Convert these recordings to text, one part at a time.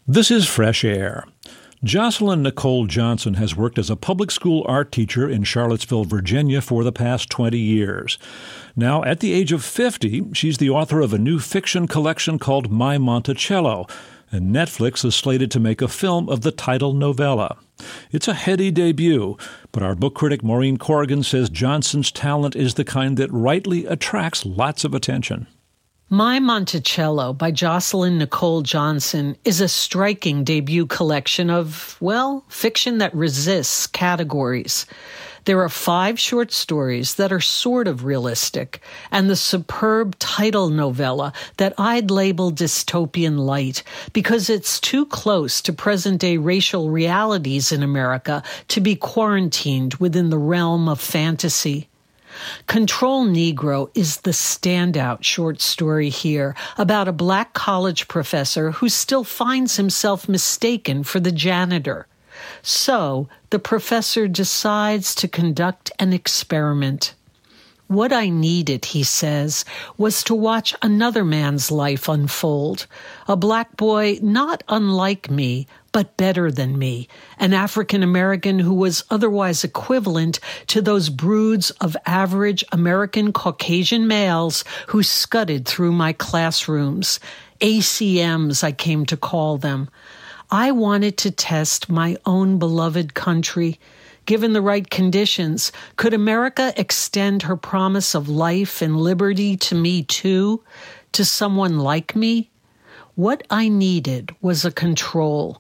This is Fresh Air. Jocelyn Nicole Johnson has worked as a public school art teacher in Charlottesville, Virginia for the past 20 years. Now, at the age of 50, she's the author of a new fiction collection called My Monticello, and Netflix is slated to make a film of the title novella. It's a heady debut, but our book critic Maureen Corrigan says Johnson's talent is the kind that rightly attracts lots of attention. My Monticello by Jocelyn Nicole Johnson is a striking debut collection of, fiction that resists categories. There are 5 short stories that are sort of realistic, and the superb title novella that I'd label dystopian light because it's too close to present-day racial realities in America to be quarantined within the realm of fantasy. Control Negro is the standout short story here about a black college professor who still finds himself mistaken for the janitor. So, the professor decides to conduct an experiment. What I needed, he says, was to watch another man's life unfold. A black boy not unlike me, but better than me, an African-American who was otherwise equivalent to those broods of average American Caucasian males who scudded through my classrooms, ACMs I came to call them. I wanted to test my own beloved country. Given the right conditions, could America extend her promise of life and liberty to me too, to someone like me? What I needed was a control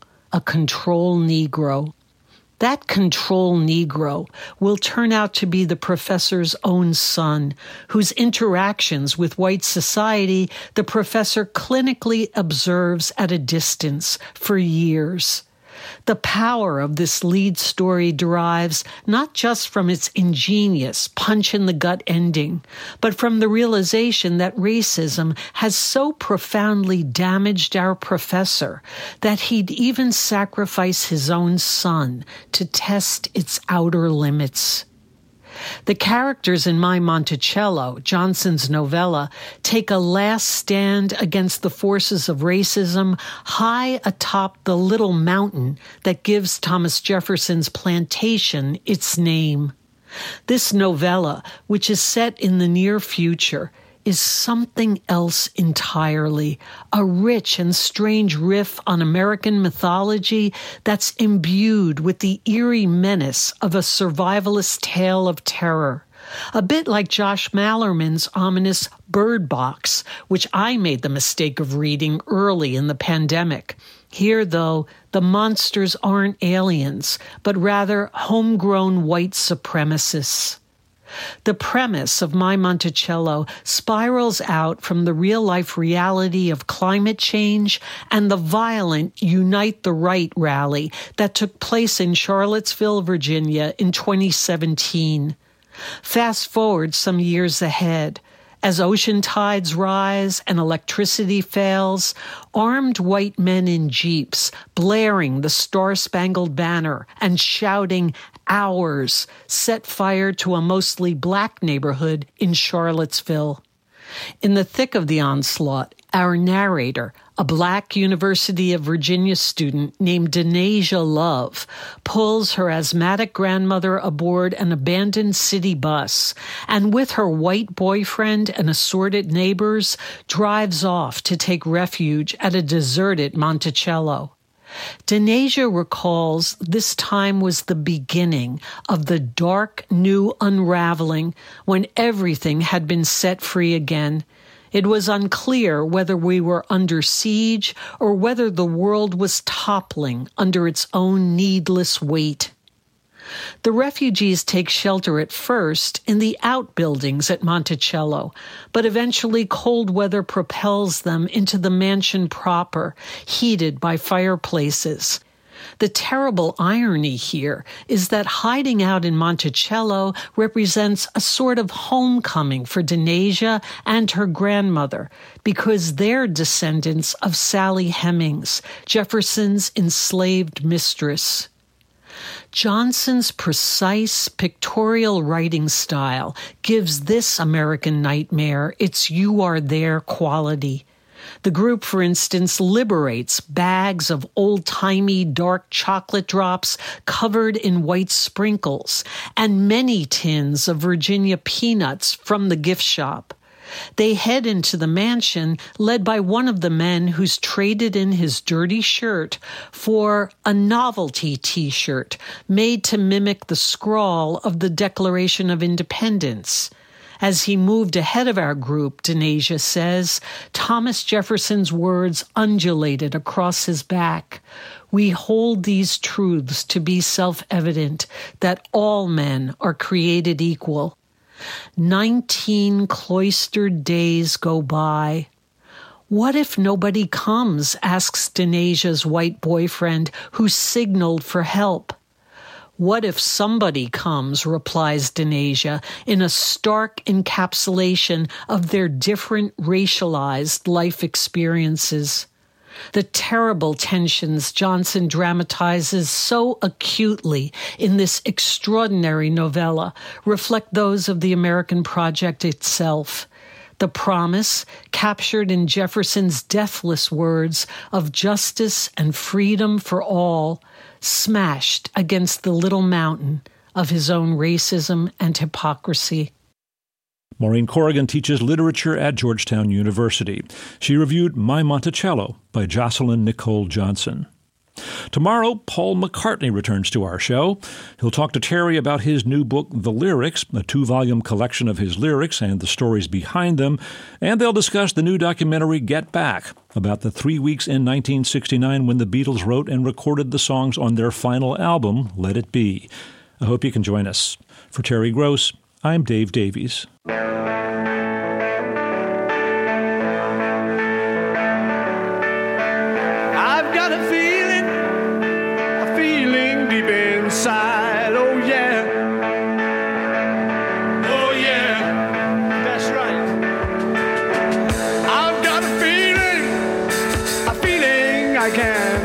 Negro. That control Negro will turn out to be the professor's own son, whose interactions with white society the professor clinically observes at a distance for years. The power of this lead story derives not just from its ingenious punch-in-the-gut ending, but from the realization that racism has so profoundly damaged our professor that he'd even sacrifice his own son to test its outer limits. The characters in My Monticello, Johnson's novella, take a last stand against the forces of racism high atop the little mountain that gives Thomas Jefferson's plantation its name. This novella, which is set in the near future, is something else entirely, a rich and strange riff on American mythology that's imbued with the eerie menace of a survivalist tale of terror. A bit like Josh Malerman's ominous Bird Box, which I made the mistake of reading early in the pandemic. Here, though, the monsters aren't aliens, but rather homegrown white supremacists. The premise of My Monticello spirals out from the real-life reality of climate change and the violent Unite the Right rally that took place in Charlottesville, Virginia in 2017. Fast forward some years ahead. As ocean tides rise and electricity fails, armed white men in jeeps, blaring the Star-Spangled Banner and shouting, "Ours," set fire to a mostly black neighborhood in Charlottesville. In the thick of the onslaught, our narrator, a black University of Virginia student named Denasia Love, pulls her asthmatic grandmother aboard an abandoned city bus and with her white boyfriend and assorted neighbors drives off to take refuge at a deserted Monticello. Denasia recalls this time was the beginning of the dark new unraveling when everything had been set free again. It was unclear whether we were under siege or whether the world was toppling under its own needless weight. The refugees take shelter at first in the outbuildings at Monticello, but eventually cold weather propels them into the mansion proper, heated by fireplaces. The terrible irony here is that hiding out in Monticello represents a sort of homecoming for Denasia and her grandmother, because they're descendants of Sally Hemings, Jefferson's enslaved mistress. Johnson's precise pictorial writing style gives this American nightmare its "you are there" quality. The group, for instance, liberates bags of old-timey dark chocolate drops covered in white sprinkles and many tins of Virginia peanuts from the gift shop. They head into the mansion led by one of the men who's traded in his dirty shirt for a novelty T-shirt made to mimic the scrawl of the Declaration of Independence. As he moved ahead of our group, Denasia says, Thomas Jefferson's words undulated across his back. We hold these truths to be self-evident, that all men are created equal. 19 cloistered days go by. What if nobody comes, asks Denasia's white boyfriend, who signaled for help. What if somebody comes, replies Denasia, in a stark encapsulation of their different racialized life experiences. The terrible tensions Johnson dramatizes so acutely in this extraordinary novella reflect those of the American project itself. The promise, captured in Jefferson's deathless words of justice and freedom for all, smashed against the little mountain of his own racism and hypocrisy. Maureen Corrigan teaches literature at Georgetown University. She reviewed My Monticello by Jocelyn Nicole Johnson. Tomorrow, Paul McCartney returns to our show. He'll talk to Terry about his new book, The Lyrics, a 2-volume collection of his lyrics and the stories behind them, and they'll discuss the new documentary Get Back, about the 3 weeks in 1969 when the Beatles wrote and recorded the songs on their final album, Let It Be. I hope you can join us. For Terry Gross, I'm Dave Davies. I've got a feeling deep inside, oh yeah, that's right. I've got a feeling I can